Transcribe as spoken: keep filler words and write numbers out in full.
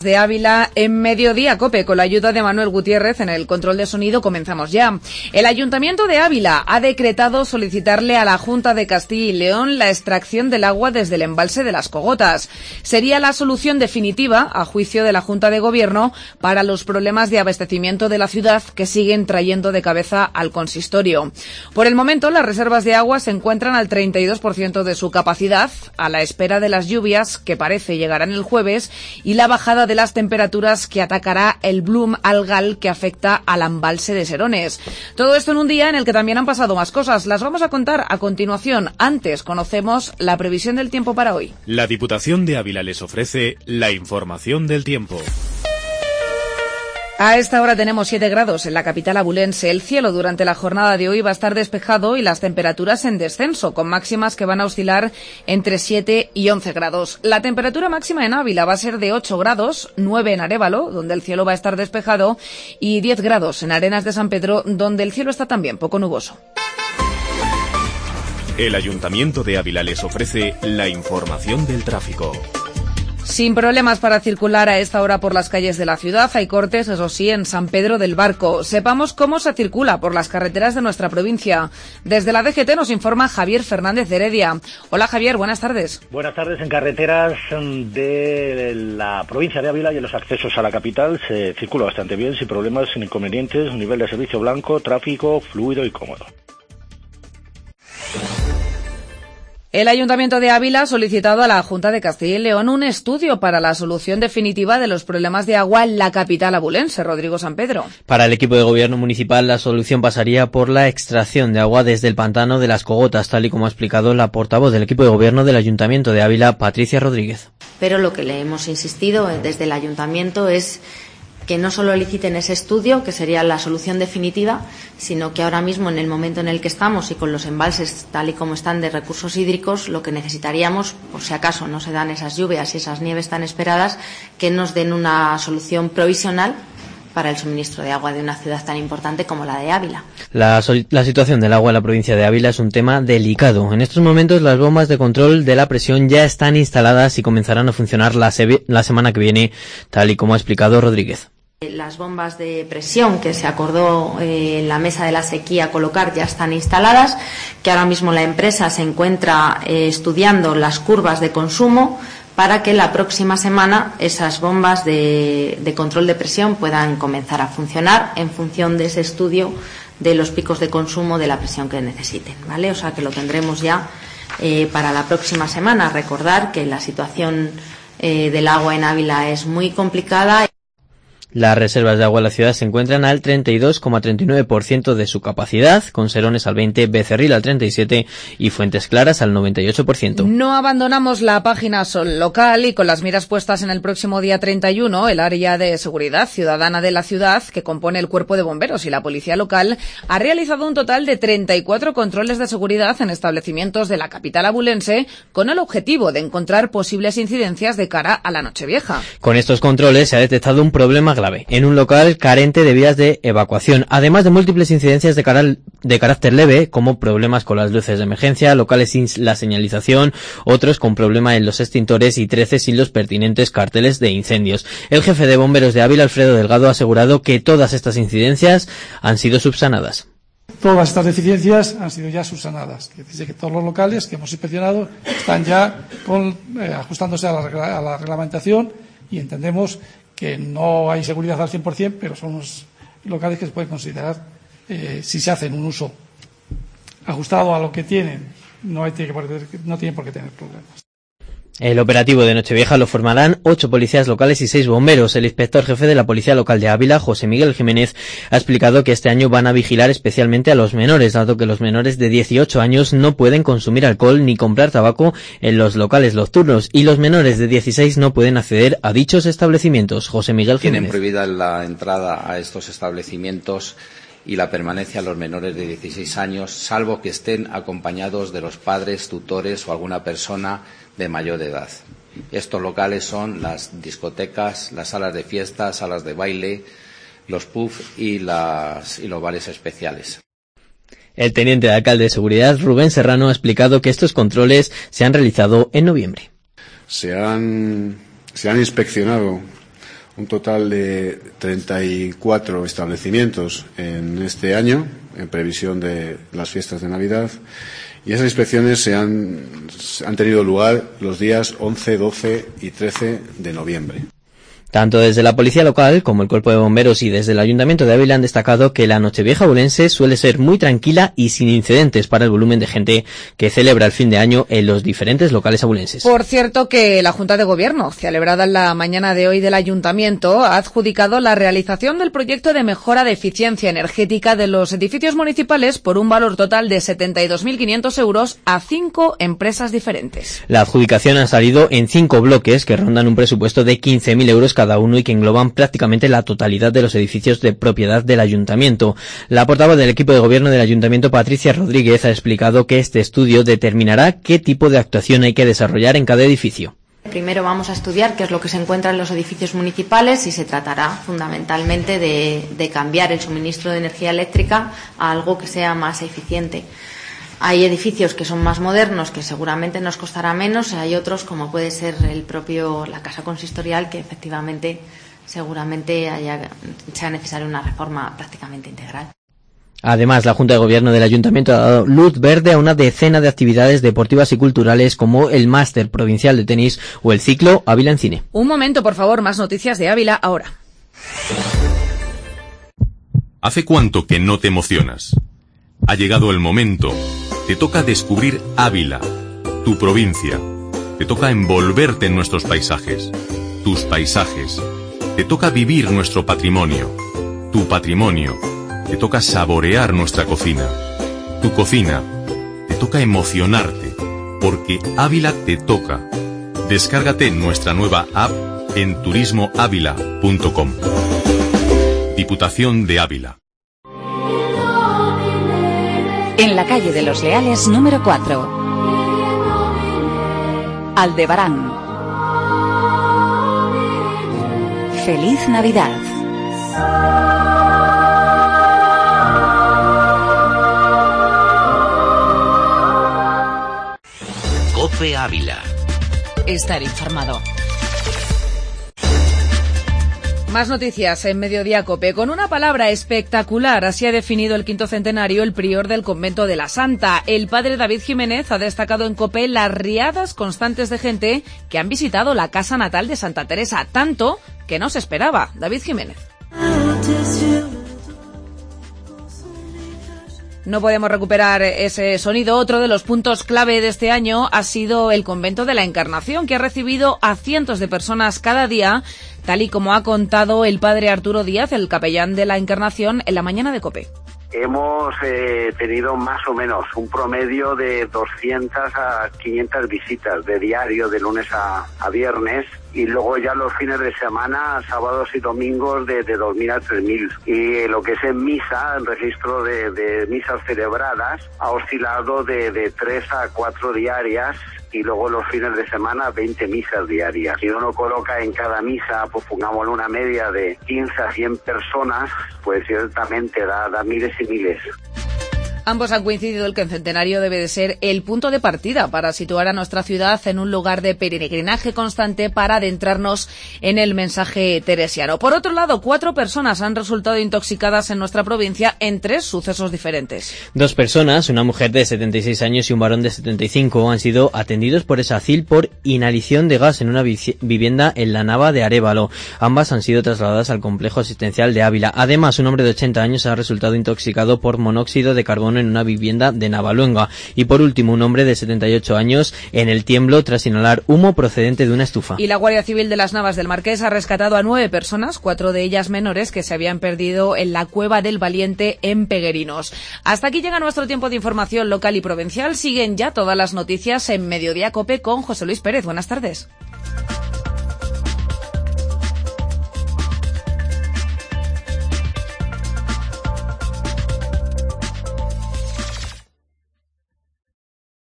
de Ávila en Mediodía Cope. Con la ayuda de Manuel Gutiérrez en el control de sonido comenzamos ya. El Ayuntamiento de Ávila ha decretado solicitarle a la Junta de Castilla y León la extracción del agua desde el embalse de Las Cogotas. Sería la solución definitiva, a juicio de la Junta de Gobierno, para los problemas de abastecimiento de la ciudad que siguen trayendo de cabeza al consistorio. Por el momento, las reservas de agua se encuentran al treinta y dos por ciento de su capacidad, a la espera de las lluvias que parece llegarán el jueves y la bajada de las temperaturas que atacará el bloom algal que afecta al embalse de Serones. Todo esto en un día en el que también han pasado más cosas. Las vamos a contar a continuación. Antes conocemos la previsión del tiempo para hoy. La Diputación de Ávila les ofrece la información del tiempo. A esta hora tenemos siete grados en la capital abulense. El cielo durante la jornada de hoy va a estar despejado y las temperaturas en descenso, con máximas que van a oscilar entre siete y once grados. La temperatura máxima en Ávila va a ser de ocho grados, nueve en Arévalo, donde el cielo va a estar despejado, y diez grados en Arenas de San Pedro, donde el cielo está también poco nuboso. El Ayuntamiento de Ávila les ofrece la información del tráfico. Sin problemas para circular a esta hora por las calles de la ciudad. Hay cortes, eso sí, en San Pedro del Barco. Sepamos cómo se circula por las carreteras de nuestra provincia. Desde la D G T nos informa Javier Fernández de Heredia. Hola Javier, buenas tardes. Buenas tardes. En carreteras de la provincia de Ávila y en los accesos a la capital se circula bastante bien, sin problemas, sin inconvenientes. Un nivel de servicio blanco, tráfico fluido y cómodo. El Ayuntamiento de Ávila ha solicitado a la Junta de Castilla y León un estudio para la solución definitiva de los problemas de agua en la capital abulense. Rodrigo San Pedro. Para el equipo de gobierno municipal, la solución pasaría por la extracción de agua desde el pantano de Las Cogotas, tal y como ha explicado la portavoz del equipo de gobierno del Ayuntamiento de Ávila, Patricia Rodríguez. Pero lo que le hemos insistido desde el Ayuntamiento es que no solo liciten ese estudio, que sería la solución definitiva, sino que ahora mismo, en el momento en el que estamos y con los embalses tal y como están de recursos hídricos, lo que necesitaríamos, por si acaso no se dan esas lluvias y esas nieves tan esperadas, que nos den una solución provisional para el suministro de agua de una ciudad tan importante como la de Ávila. La, la situación del agua en la provincia de Ávila es un tema delicado. En estos momentos las bombas de control de la presión ya están instaladas y comenzarán a funcionar la, se- la semana que viene, tal y como ha explicado Rodríguez. Las bombas de presión que se acordó eh, en la mesa de la sequía colocar ya están instaladas, que ahora mismo la empresa se encuentra eh, estudiando las curvas de consumo para que la próxima semana esas bombas de, de control de presión puedan comenzar a funcionar en función de ese estudio de los picos de consumo de la presión que necesiten, ¿vale? O sea que lo tendremos ya eh, para la próxima semana. Recordar que la situación eh, del agua en Ávila es muy complicada. Las reservas de agua en la ciudad se encuentran al treinta y dos coma treinta y nueve por ciento de su capacidad, con Serones al veinte por ciento, Becerril al treinta y siete por ciento y Fuentes Claras al noventa y ocho por ciento. No abandonamos la página Sol local y con las miras puestas en el próximo día treinta y uno, el área de seguridad ciudadana de la ciudad, que compone el Cuerpo de Bomberos y la Policía Local, ha realizado un total de treinta y cuatro controles de seguridad en establecimientos de la capital abulense, con el objetivo de encontrar posibles incidencias de cara a la Nochevieja. Con estos controles se ha detectado un problema grave en un local carente de vías de evacuación, además de múltiples incidencias de, caral, de carácter leve, como problemas con las luces de emergencia, locales sin la señalización, otros con problema en los extintores y trece sin los pertinentes carteles de incendios. El jefe de bomberos de Ávila, Alfredo Delgado, ha asegurado que todas estas incidencias han sido subsanadas. Todas estas deficiencias han sido ya subsanadas. Es decir, que todos los locales que hemos inspeccionado están ya con, eh, ajustándose a la, regla, a la reglamentación, y entendemos que no hay seguridad al cien por ciento, pero son los locales que se pueden considerar, eh, si se hacen un uso ajustado a lo que tienen, no, hay, no tienen por qué tener problemas. El operativo de Nochevieja lo formarán ocho policías locales y seis bomberos. El inspector jefe de la Policía Local de Ávila, José Miguel Jiménez, ha explicado que este año van a vigilar especialmente a los menores, dado que los menores de dieciocho años no pueden consumir alcohol ni comprar tabaco en los locales nocturnos, y los menores de dieciséis no pueden acceder a dichos establecimientos. José Miguel Jiménez. Tienen prohibida la entrada a estos establecimientos y la permanencia a los menores de dieciséis años, salvo que estén acompañados de los padres, tutores o alguna persona de mayor edad. Estos locales son las discotecas, las salas de fiestas, salas de baile, los pubs y, las, y los bares especiales. El teniente de alcalde de seguridad, Rubén Serrano, ha explicado que estos controles se han realizado en noviembre. Se han, se han inspeccionado un total de treinta y cuatro establecimientos en este año, en previsión de las fiestas de Navidad, y esas inspecciones se han, han tenido lugar los días once, doce y trece de noviembre. Tanto desde la policía local como el cuerpo de bomberos y desde el Ayuntamiento de Ávila han destacado que la Nochevieja abulense suele ser muy tranquila y sin incidentes para el volumen de gente que celebra el fin de año en los diferentes locales abulenses. Por cierto, que la Junta de Gobierno, celebrada en la mañana de hoy del Ayuntamiento, ha adjudicado la realización del proyecto de mejora de eficiencia energética de los edificios municipales por un valor total de setenta y dos mil quinientos euros a cinco empresas diferentes. La adjudicación ha salido en cinco bloques que rondan un presupuesto de quince mil euros cada uno y que engloban prácticamente la totalidad de los edificios de propiedad del Ayuntamiento. La portavoz del equipo de gobierno del Ayuntamiento, Patricia Rodríguez, ha explicado que este estudio determinará qué tipo de actuación hay que desarrollar en cada edificio. Primero vamos a estudiar qué es lo que se encuentra en los edificios municipales y se tratará fundamentalmente de, de cambiar el suministro de energía eléctrica a algo que sea más eficiente. Hay edificios que son más modernos, que seguramente nos costará menos, y hay otros, como puede ser el propio, la casa consistorial, que efectivamente seguramente haya, sea necesaria una reforma prácticamente integral. Además, la Junta de Gobierno del Ayuntamiento ha dado luz verde a una decena de actividades deportivas y culturales como el Máster Provincial de Tenis o el ciclo Ávila en Cine. Un momento, por favor, más noticias de Ávila ahora. ¿Hace cuánto que no te emocionas? Ha llegado el momento. Te toca descubrir Ávila, tu provincia. Te toca envolverte en nuestros paisajes, tus paisajes. Te toca vivir nuestro patrimonio, tu patrimonio. Te toca saborear nuestra cocina, tu cocina. Te toca emocionarte, porque Ávila te toca. Descárgate nuestra nueva app en turismo ávila punto com. Diputación de Ávila. En la calle de los Leales número cuatro. Aldebarán. Feliz Navidad. COPE Ávila. Estar informado. Más noticias en Mediodía COPE. Con una palabra espectacular, así ha definido el quinto centenario el prior del convento de la Santa. El padre David Jiménez ha destacado en COPE las riadas constantes de gente que han visitado la casa natal de Santa Teresa, tanto que no se esperaba. David Jiménez. No podemos recuperar ese sonido. Otro de los puntos clave de este año ha sido el convento de la Encarnación, que ha recibido a cientos de personas cada día, tal y como ha contado el padre Arturo Díaz, el capellán de la Encarnación, en la mañana de COPE. Hemos eh, tenido más o menos un promedio de doscientas a quinientas visitas de diario, de lunes a, a viernes, y luego ya los fines de semana, sábados y domingos, de, de dos mil a tres mil. Y eh, lo que es en misa, el registro de, de misas celebradas, ha oscilado de, de tres a cuatro diarias, y luego los fines de semana veinte misas diarias. Si uno coloca en cada misa, pues pongámosle una media de quince a cien personas, pues ciertamente da, da miles y miles. Ambos han coincidido en que el centenario debe de ser el punto de partida para situar a nuestra ciudad en un lugar de peregrinaje constante para adentrarnos en el mensaje teresiano. Por otro lado, cuatro personas han resultado intoxicadas en nuestra provincia en tres sucesos diferentes. Dos personas, una mujer de setenta y seis años y un varón de setenta y cinco, han sido atendidos por Esacil por inhalación de gas en una vivienda en la Nava de Arévalo. Ambas han sido trasladadas al complejo asistencial de Ávila. Además, un hombre de ochenta años ha resultado intoxicado por monóxido de carbono en una vivienda de Navaluenga. Y por último, un hombre de setenta y ocho años en el Tiemblo tras inhalar humo procedente de una estufa. Y la Guardia Civil de las Navas del Marqués ha rescatado a nueve personas, cuatro de ellas menores, que se habían perdido en la Cueva del Valiente en Peguerinos. Hasta aquí llega nuestro tiempo de información local y provincial. Siguen ya todas las noticias en Mediodía COPE con José Luis Pérez. Buenas tardes.